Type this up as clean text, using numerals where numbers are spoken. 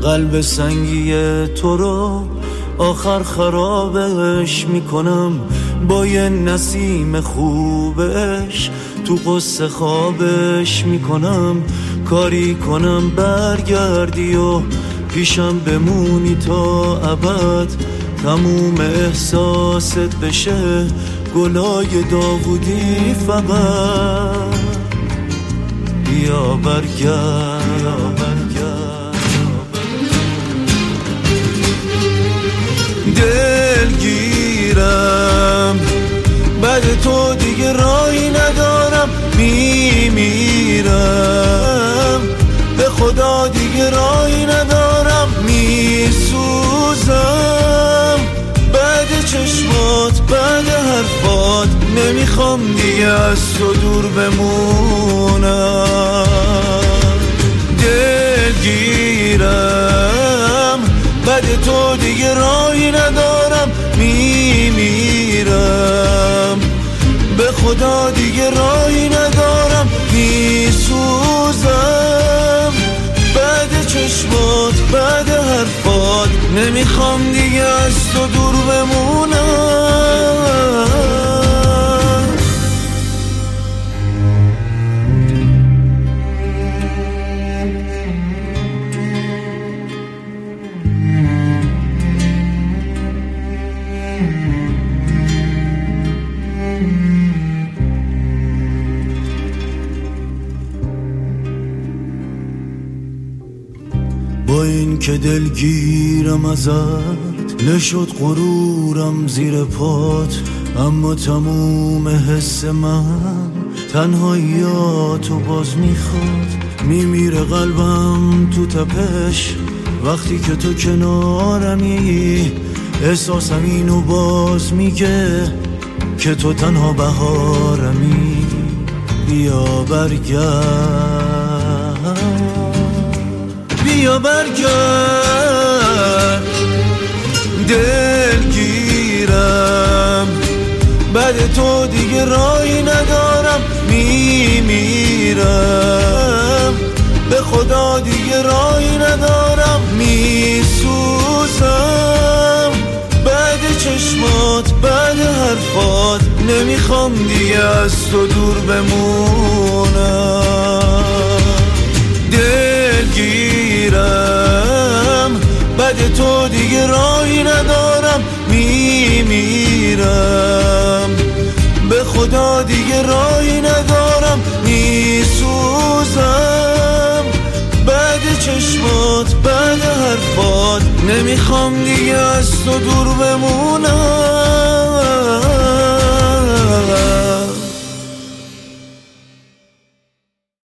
قلب سنگی تو رو آخر خرابش میکنم با یه نسیم خوبش، تو قصه خوابش میکنم، کاری کنم برگردی و پیشم بمونی تا ابد، تموم احساست بشه گلای داوودی فقط. بیا برگرد دلگیرم، بعد تو دیگه راهی ندارم، میمیرم به خدا دیگه راهی ندارم، میسوزم بعد چشمات بعد حرفات، نمیخوام دیگه از تو دور بمونم. دلگیرم بعد تو دیگه راهی ندارم، میمیرم به خدا دیگه راهی ندارم، میسوزم بعد چشمات بعد حرفات، نمیخوام دیگه از تو دور بمونم. با این که دلگیرم ازت، نشد غرورم زیر پات، اما تموم حس من تنهاییاتو باز میخواد، میمیره قلبم تو تپش وقتی که تو کنارمی، احساسم اینو باز میگه که تو تنها بهارمی. بیا برگرد بیا برگرد دلگیرم، بعد تو دیگه راهی ندارم، میمیرم به خدا دیگه راهی ندارم، میسوزم بعد چشمات بعد حرفات، نمیخوام دیگه از تو دور بمونم. دلگیرم بعد تو دیگه راهی ندارم، میمیرم به خدا دیگه راهی ندارم، میسوزم بعد چشمات بعد حرفات، نمیخوام دیگه از تو دور بمونم.